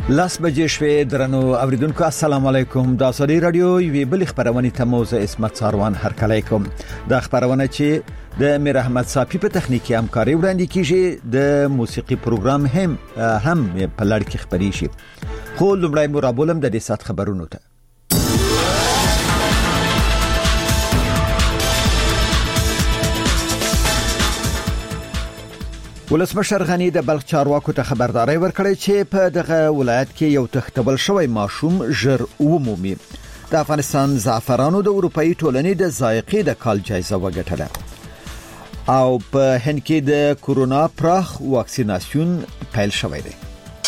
لاس بجې شوې درنو اوریدونکو السلام علیکم د سعودي رادیو یوې بل خبرونه ته موزه اسمت ساروان هرکلی کوم د خبرونه چې د میر احمد صافی په تخنیکی همکاري وړاندې کیږي د موسیقي پروګرام هم په لړ کې خبري شي خو لومړی مرابولم د دې سات خبرونو ته ولسمشر غنی د بلخ چارواکو ته خبرداري ورکړې چې په دغه ولایت کې یو تختبل شوی ماشوم ژر ومومي د افغانستان زعفرانو د اروپאי ټولنې د ذایقې د کال جایزه وګټله او په هند کې د کورونا پراخ واکسیناسیون پیل شوی دی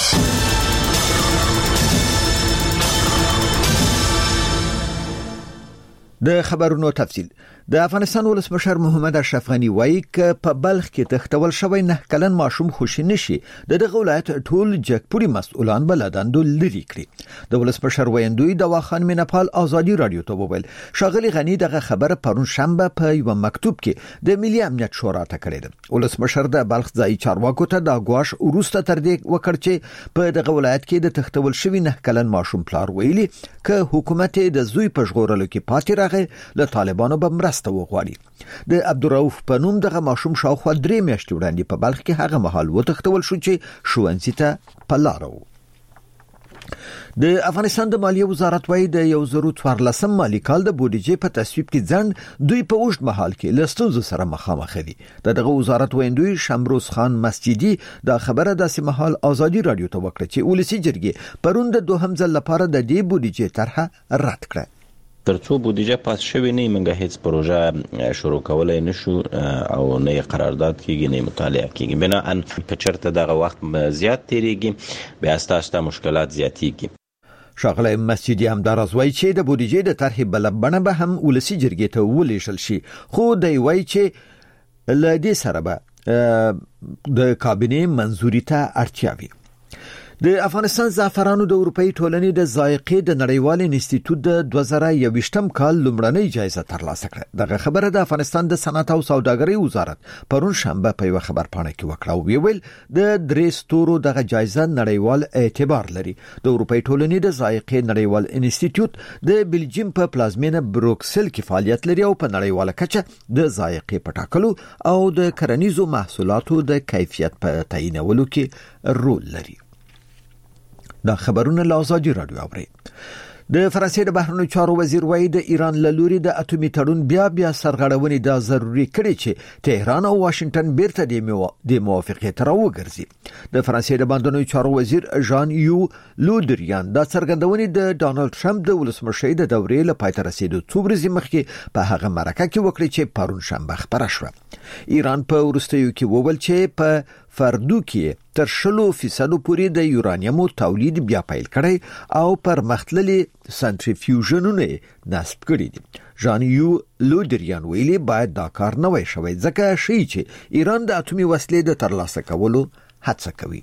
د خبرونو تفصیل د افغانستان ولسمشر محمد اشرف غنی وایي ک په بلخ کې تختول شوی نه کلن ماشوم خوشی نشي دغه ولایت ټول جګپوري مسؤلان بلداندو لري کړی د ولسمشر ویندوی د واخان مینپال ازادي رادیو ته وویل شاغلی غنی دغه خبر پرون شنبه په یو مکتوب کې د ملي امنیت شورا ته کړی دی ولسمشر د بلخ ځای چارواکو ته د غواش وروسته تر دې وکړ چې په دغه ولایت کې د تختول شوی نه کلن ماشوم پلار ویلي ک حکومت د زوی په ژغورلو کې پاتې له طالبانو به مرسته وغواړي د عبدالرؤف په نوم دغه ماشوم شاوخوا 3 میاشتې وړاندې په بلخ کې هغه مهال وتښتول شو چې ښوونځي ته په لار وو د افغانستان د مالیې وزارت وايي د 2014 مالی کال د بودیجې په تصویب کې ځند دوی په اوږد مهال کې لستونزو سره مخامخ دي دغه وزارت ویندوی شمروز خان مسجدي د خبره داسې مهال ازادي رادیو ته وکړه چې ولسی جرګې پرون د دوهم ځل لپاره د دې بودیجې طرحه رد کړه ترڅو بودیجه پاس شوی نه منګه هیڅ پروژه شروع کولای نشو او نه قرارداد کیږي نه مطالعه کیږي بنا ان کچرته دغه وخت زیات تیریږي بیا ستاسو مشکلات زیاتیږي شاغله مسجدي هم درازوي چې د بودیجې د طرح بلبنه به هم ولسی جرګې ته ولېشل شي خو دی وای چې لدې سره به د کابینه منځوري ته اړتیا وي د افغانستان زعفرانو د اروپאי ټولنې د ذایقې د نړیوال انسټیټیوټ د 2021م کال لومړنۍ جایزه ترلاسه کړه دغه خبره د افغانستان د صنعت او سوداګرۍ وزارت پرون شنبه په یو خبرپاڼه کې وکړه او ویل د درې ستورو دغه جایزه نړیوال اعتبار لري د اروپאי ټولنې د ذایقې نړیوال انسټیټیوټ د بلجیم په پلازمینه بروکسل کې فعالیت لري او په نړیواله کچه د ذایقې په ټاکلو او د کرنیزو محصولاتو د کیفیت په تعیینولو کې رول لري دا خبرونه له ازادي رادیو اوري د فرانسې د بهرنیو چارو وزیر وایي د ایران له لوري د اټومي تړون بیا سرغړونې دا ضروري کړي چې تهران او واشنگټن بیرته د موافقت راوګرځي د فرانسې د بهرنیو چارو وزیر ژان یو لودریان دا څرګندونې د ډانلډ ټرمپ د ولسمشر د دورې لپاره تر رسیدو څو ورځې مخکې په هغه مرکه کې وکړي چې پرون شنبه خبره شوه ایران په ورستیو کې وویل چې په فردو کې تر 100% پورې د یورانیمو تولید بیا پیل کړي او پر مختللي سنټریفیوژنونه نصب کړي دي ژان یو لودریان ویلي باید دا کار نه وای شوی ځکه شي چې ایران د اټومي وسلې د ترلاسه کولو هڅه کوي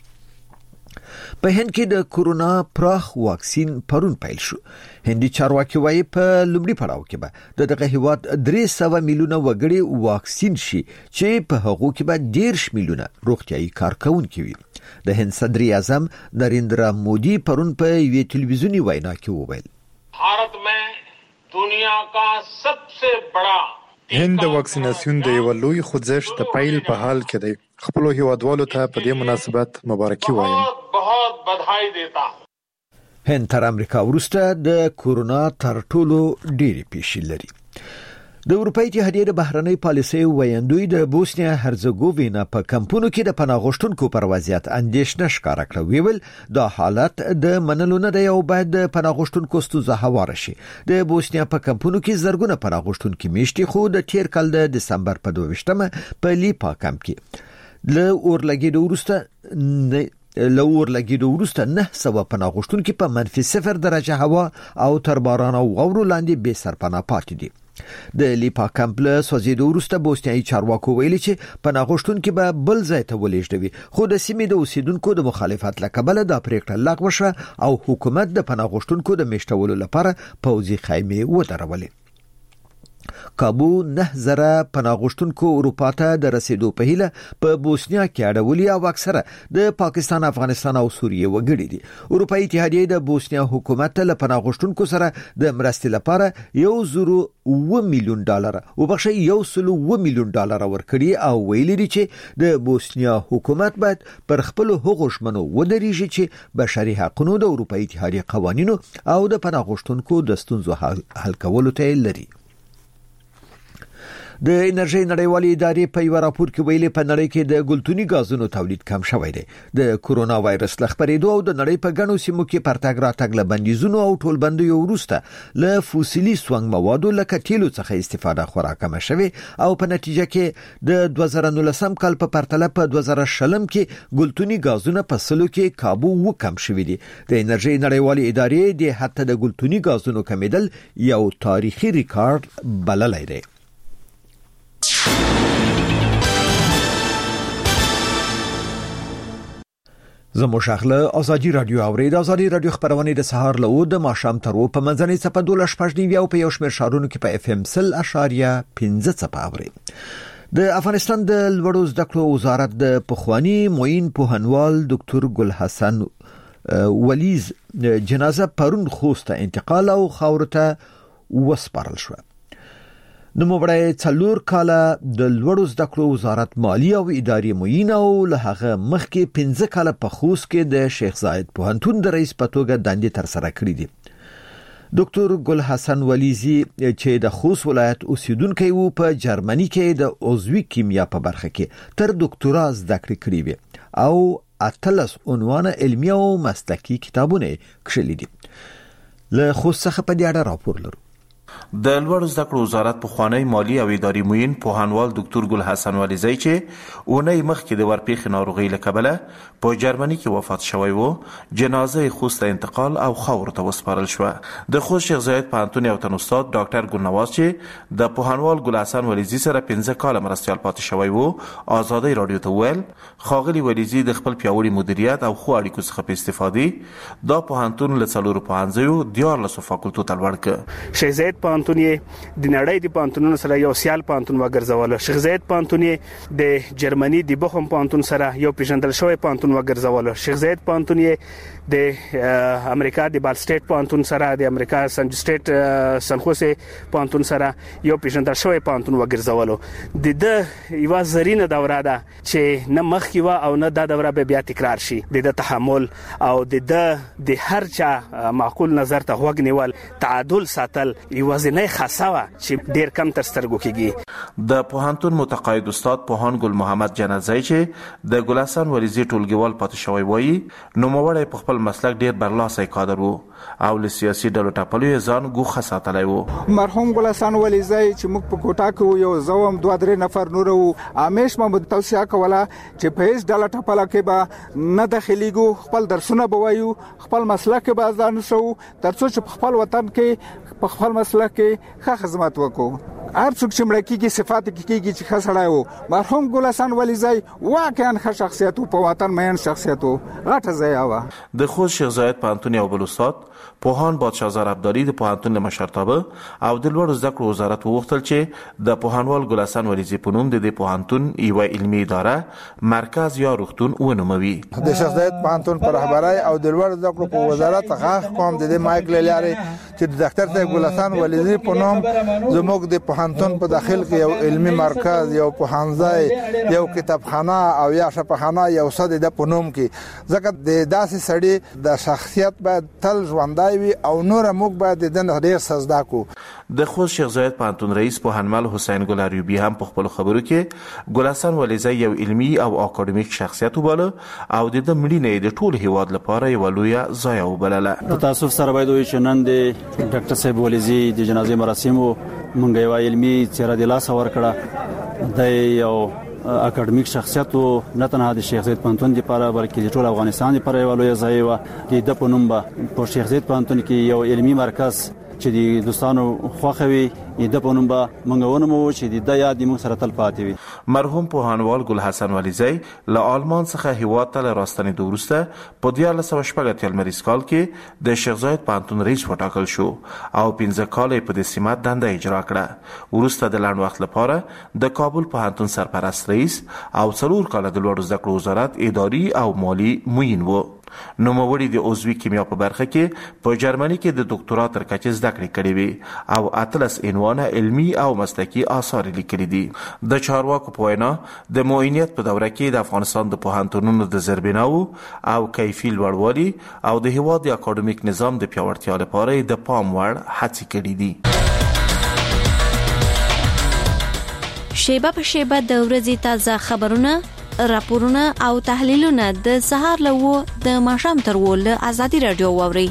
په هند کې د کورونا پراخ واکسین پرون پیل شو هندي چارواکي وايي په لومړي پړاو کې به دغه هیواد 300 میلیونه وګړي واکسین شي چې په هغه کې به 10 میلیونه روغتيایي کارکونکي وي د هند صدر اعظم نریندرا مودي پرون په یوې ټلویزیونی وینا کې وویل भारत में दुनिया का सबसे बड़ा هند د واکسیناسیون د یو لوی خوځښت د پیل په حال کې دی خپل هیوادوالو ته په دې مناسبت مبارکي وایم बहुत बधाई देता हूं هند تر امریکا وروسته د کورونا تر ټولو ډېری پیښې لري د اروپאי اتحادیې د بهرنۍ پالیسۍ ویاندوی د بوسنیا هرزګووینا په کمپونو کې د پناه غوښتونکو پر وضعیت اندېښنه ښکاره کړه ویل دا حالت د منلو نه دی او باید د پناه غوښتونکو ستونزه هواره شي د بوسنیا په کمپونو کې زرګونه پناه غوښتونکي میشتي خو د تیر کال د دسمبر په 22مه په لیپا کمپ کې له اورلګیدو وروسته 900 پناه غوښتونکي په -0 درجه هوا او تر باران او غورو لاندې بې سرپناه پاتې دي د لیپا کمپ له سوځېدو وروسته بوسنیایي چارواکو ویلي چې پناه غوښتونکي به بل ځای ته ولېږدوي خو د سیمې د اوسیدونکو د مخالفت له کبله دا پریکړه لغوه شوه او حکومت د پناه غوښتونکو د میشتولو لپاره پوځي خیمې ودرولې کابو 9000 پناهغوښتونکو اروپا ته د رسیدو په هیله په بوسنیا کې اړولي او اکثره د پاکستان، افغانستان او سوریه وګړي دي. اروپאי اتحادیه د بوسنیا حکومت له پناهغوښتونکو سره د مرستې لپاره $1.1 میلیون $1.1 میلیون ورکړي او ویلي دي چې د بوسنیا حکومت باید پر خپل حقوقو ژمنو ودرېږي چې بشري حقوقو د اروپאי اتحادیه قوانینو او د پناهغوښتونکو د ستونزو حل کولو ته لري. د انرژي نړیوالې ادارې په یو راپور کې ویلي په نړۍ کې د ګلتوني غازونو تولید کم شوی دی. د کورونا وایرس له خپرېدو او د نړۍ په ګڼو سیمو کې پرتګ راتګ له بندیزونو او ټولبندیو وروسته له فوسیلي سونګ موادو لکه تیلو څخه استفاده خورا کمه شوې او په نتیجه کې د 2019 کال په پرتله په 2020 کې ګلتوني غازونه په سلو کې کابو وکم شوې دي. د انرژي نړیوالې ادارې د حتی د ګلتوني غازونو کمیدل یو تاریخي ریکارډ بللی دی. زمو شاخله ازادي رادیو اورید. ازادي رادیو خبرونه د سهار له او د ماښام تر او په منځنۍ صفه 12:15 او په یو شمېر شهرونو کې په FM 100.15 صفه اورید. د افغانستان د لوړو زده کړو وزارت د پخوانی معین پوهنوال ډاکټر ګل حسن ولیز جنازه پرون خوست انتقال او خاورته وسپارل شو. نوموړی 4 کاله د لوړو زده کړو وزارت مالی او اداري معین او له هغه مخکې 15 کاله په خوست کې د شیخ زاید پوهنتون د رئیس په توګه دندې تر سره کړې دي. ډاکټر ګل حسن ولیزی چې د خوست ولایت اوسیدونکی وو په جرمني کې د عضوي کیمیا په برخه کې تر ډاکټورا زده کړې کړې وي او اتلس عنوان علمي او مسلکي کتابونه کښلي دي. له خوست څخه په دې اړه راپور لرو. د لوړو زده کړو وزارت پخوانی مالی او اداري معین پوهنوال ډاکټر ګل حسن ولیزی چې اونۍ مخکې د ورپېښې ناروغۍ له کبله په جرمني کې وفات شوی وو، جنازه خوست انتقال او خاورو ته وسپارل شوه. د خوست شیخ زاید پوهنتون یو تن استاد ډاکټر ګلنواز چې د پوهنوال ګل حسن ولیزی سره 15 کاله مرستیال پاتې شوی وو، ازادي رادیو ته ویل ښاغلي ولیزی د خپل پیاوړي مدیریت او خو اړیکو څخه په استفادې دا پوهنتون له 4 پوهنځیو 14 فاکولټو ته لوړ کړ. شیخ زاید پوهنتون د نړۍ د پوهنتونونو سره یو سیال پوهنتون وګرځول. شیخ زاید پوهنتون د جرمني د بوخم پوهنتون سره یو پیژندل شوی پوهنتون وګرځول. شیخ زاید پوهنتون د امریکا د بال سټیټ پوهنتون سره د امریکا سن سټیټ سنخوسه پوهنتون سره یو پیژندل شوی پوهنتون وګرځول. د یو زرینه دوره ده چې نه مخ کی و او نه د دوره به بیا تکرار شي. د تحمل او د هر چا معقول نظر ته وګ نیول، تعادل ساتل یوازینی خاصه چې ډیر کم تر سترګو کېږي. د پوهنتون متقاعد استاد پوهان ګل محمد جنازی چې د ګل حسن ولیزی ټولګیوال پاتې شوی وایي نوموړی په خپل مسلک ډیر برلاسي کادر وو او له سیاسي ډلو ټاپلو ځان ګوښه ساتلی وو. مرحوم ګل حسن ولیزی چې موږ په کوټه کې یو زوم 2-3 نفر نور وو، همیش ما توصیه کوله چې په هیڅ ډله ټاپله کې به نه داخليګو، خپل درسونه به وایو، خپل مسلک به ځان شو ترڅو چې خپل وطن کې په خپل مسلک کې ښه خدمت وکړو. هر څوک چې مړکیږي صفات کېږي چې ښه سړی وو. مرحوم ګل حسن ولیزی واقعا ښه شخصیت وو، په وطن مین شخصیت وو، غټه ځای و. د خوست شیخ زاید پوهنتون یو بل استاد پوهان بادشاهزار عبدالي د پوهنتون له مشرتابه او د لوړو زده کړو وزارت وغوښتل چې د پوهنوال ګل حسن ولیزی په نوم د دې پوهنتون یوه علمي اداره مرکز یا روغتون ونوموي. د شیخ زاید پوهنتون په رهبرۍ او د لوړو زده کړو په وزارت غاښ کوم د دې مایک له لارې چې د ډاکټر صاحب ګل حسن ولیزی په نوم زموږ د پوهنتون په داخل کې یو علمي مرکز، یو پوهنځی، یو کتابخانه او یا شفاخانه یو څه د په نوم کې، ځکه د داسې سړي د شخصیت باید تل ژوندی وي او نور موږ باید د دې ډیر سزدا کو. د خوست شیخ زاید پوهنتون رئیس پوهنمل حسین ګل اریوبی هم په خپل خبرو کې ګل حسن ولیزی یو علمي او اکاډمیک شخصیت وباله او د مړینې د ټول هیواد لپاره یو لویه ضایعه وبلله. په تاسف سره باید وایي چې نن د ډاکټر صاحب ولیزی د جنازې مراسمو مونږ یو علمي څیره د لاس ورکړه. د یو اکاډمیک شخصیت وو، نه تنها د شیخ زاید پوهنتون لپاره بلکې د ټول افغانستان لپاره یو لوی ځای و. د په نوم په شیخ زاید پوهنتون کې یو علمي مرکز چې د دوستانو خوښوي د پونم با منګونه مو چې د یاد موږ سره تل پاتې وي. مرحوم پوهانوال ګل حسن ولیزی له آلمان څخه هیواد ته راستنې دوسته په 1914 لمریز کال کې د شیخ زاید پوهنتون رئیس وټاکل شو او 15 کال په دې سمت دنده اجرا کړه. ورسته د لاند وخت لپاره د کابل پوهنتون سرپرست رئیس او 4 کال د لوړو زده کړو وزارت اداري او مالی معین و. نوموړي د عضوي کیمیا په برخه کې په جرمني کې د ډاکټرا تر کچې زده کړې کړې وي او اتلس عنوانه علمي او مسلکي آثار لیکلي دي. د چارواکو په وینا د معاینات په دوره کې د افغانستان د پوهنتونونو د زربیناو او کیفي لوړوالي او د هیواد د اکاډمیک نظام د پیاوړتیا لپاره د پام وړ هڅې کړې دي. شیبه په شیبه د ورځې تازه خبرونه، راپورونه او تحلیلونه د سهار له د ماښام تر له ازادي رادیو واوري.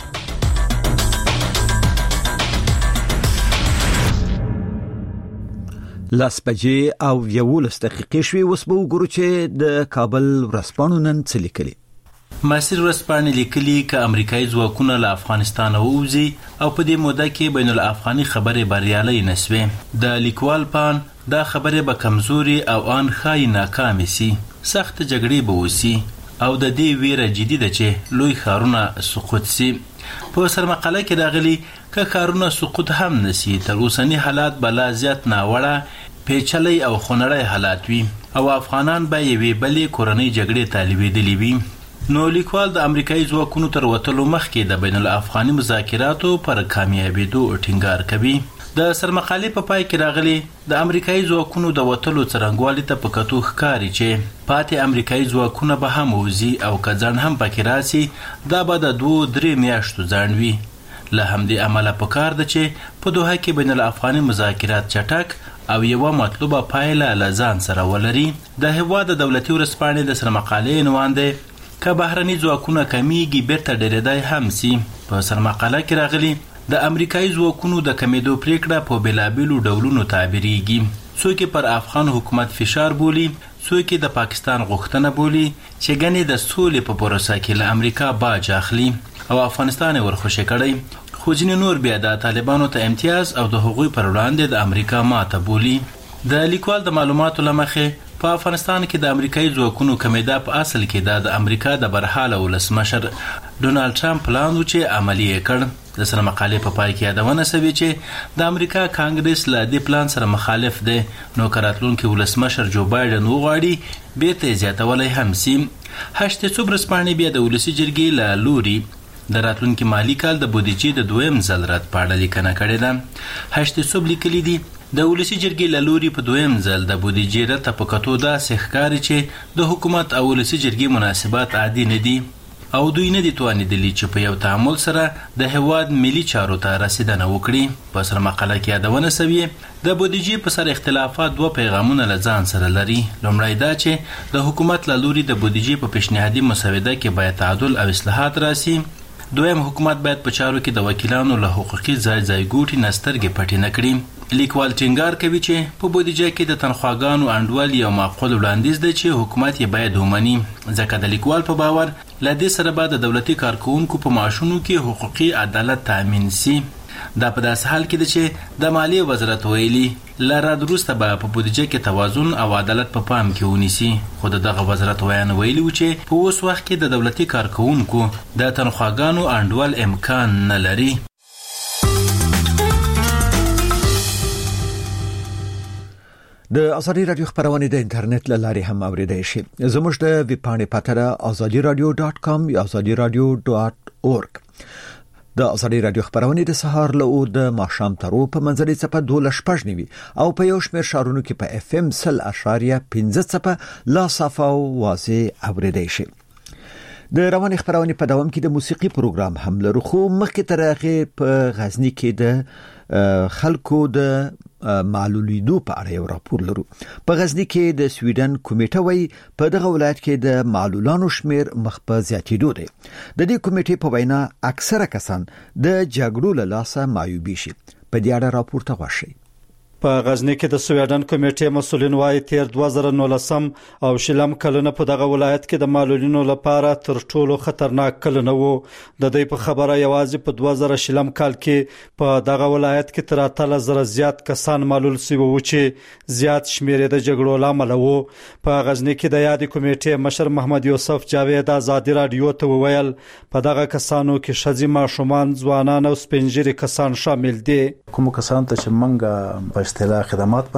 لاس بجې او 11 دقیقې شوي. اوس به وګورو چې د کابل ورځپاڼو نن څه لیکلي. مصر ورځپاڼې لیکلي چې امریکایي ځواکونه له افغانستان ووځي او په دې موده کې بین الافغاني خبرې بریالۍ نسوې. د لیکوال پان دا خبره به کمزوري او ان خای ناکامې سي، سخت جګړې به وسی او د دې ویره جدي ده چې لوی ښارونه سقوط سي. په سرمقاله کې راغلي که ښارونه سقوط هم نسی تر اوسنی حالات به لا زیات ناوړه پیچلي او خنړی حالات وي او افغانان به یوې بلې کورنۍ جګړې طالبېدلې وي. نو لیکوال د امریکایي ځواکونو تر وتلو مخکې د بین الافغاني مذاکراتو پر کامیابېدو ټینګار کوي. د سرمقالې په پای کې راغلي د امریکایي ځواکونو د وتلو څرنګوالي ته په کتو ښکاري چې پاتې امریکایي ځواکونه به هم وځي او که ځنډ هم پکې راسي دا به د 2-3 میاشتو ځنډ وي. له همدې امله پکار ده چې په دوحه کې بین الافغاني مذاکرات چټک او یوه مطلوبه پایله له ځان سره ولري. د هېواد د دولتي ورځپاڼې د سرمقالې عنوان دی که بهرني ځواکونه کمیږي بیرته ډېرېدای هم سي. په سرمقاله کې راغلي د امریکایي ځواکونو د کمیدو پریکړه په بېلابېلو ډولونو تعبیرېږي. څوک پر افغان حکومت فشار بولي، څوک د پاکستان غوښتنه بولي چې ګنې د سولې په پروسه کې له امریکا باج اخلي او افغانستان ورخوشي کړي. خو ځینې نور بیا د طالبانو ته امتیاز او د هغوی پر وړاندې د امریکا ماته بولي. د لیکوال د معلوماتو له مخې په افغانستان کې د امریکایي ځواکونو کمیدا په اصل کې د امریکا د برحاله ولسمشر ډونالد ټرمپ پلان و چې عملي یې کړ. د سرمقالې په پای کې یادونه شوې چې د امریکا کانګرس له دې پلان سره مخالف دی، نو که راتلونکي ولسمشر جو بایډن وغواړي بیرته زیاتولی هم سي. هشتڅوب ورځپاڼې بیا د ولسي جرګې له لوري د راتلونکي مالي کال د بودیجې د 2م ځل رد په اړه لیکنه کړې ده. هشتڅوب لیکلي دي د ولسي جرګې له لوري په 2م ځل د بودیجې رد ته په کتو داسې ښکاري چې د حکومت او ولسي جرګې مناسبات عادي نه دي او دوی نه دي توانېدلي چې په یو تعامل سره د هېواد ملي چارو ته رسیدنه وکړي. په سرمقاله کې یادونه شوې د بودیجې په سر اختلافات 2 پیغامونه له ځان سره لري. لومړی دا چې د حکومت له لوري د بودیجې په پیشنهادي مسوده کې باید تعادل او اصلاحات راسي. دویم، حکومت باید په چارو کې د وکیلانو له حقوقي ځای ګوټي نه سترګې پټې نه کړي. لیکوال ټینګار کوي چې په بودیجه کې د تنخواګانو انډول یو معقول وړاندیز دی چې حکومت یې باید ومني، ځکه د لیکوال په باور له دې سره به د دولتي کارکوونکو په معاشونو کې حقوقي عدالت تامین سي. دا په داسې حال کې ده چې د مالیې وزارت ویلي له رد وروسته به په بودیجه کې توازن او عدالت په پام کې ونیسي. خو د دغه وزارت ویان ویلي و چې په اوس وخت کې د دولتي کارکوونکو د تنخواګانو انډول امکان نه لري. د ازادي رادیو خبرونه د انټرنیټ له لارې هم اوریدای شي. زموږ د ویب پاڼې پته azadiradio.com یا azadiradio.org. د ازادي رادیو خبرونه د سهار له د ماښام ترو په منځري څپه 12:15 او په یو شمېر شارونو کې په FM 100.15 څپه لا صافه او واضح اوریدای شي. د رواني خبرونه په دوام کې د موسیقي پروګرام هم لرو، خو مخکې تر هغه په غزنی کې د خلکو د معلولیدو په اړه یو راپور لرو. په غزنی کې د سویډن کمیټه وایي په دغه ولایت کې د معلولانو شمیر مخ په زیاتېدو دی. د دې کمیټې په وینا اکثره کسان د جګړو له لاسه معیوبي شي. په دې اړه راپور ته غوښي. په غزنی کې د سویډن کمیټې مسولین وايي تیر 2019 او شلم کلونه په دغه ولایت کې د معلولینو لپاره تر ټولو خطرناک کلونه وو. د دې په خبره یوازې په 2000 شلم کال کې په دغه ولایت کې تر 3000 زیات کسان معلول شوي وو چې زیات شمیر د جګړو لامل وو. په غزنی کې د یادې کمیټې مشر محمد یوسف جاوید آزادي رادیو ته وویل په دغه کسانو کې ښځې، ماشومان، ځوانان او سپینږیري کسان شامل دي. کوم کسان ته چې منګه په اصطلاح خدمات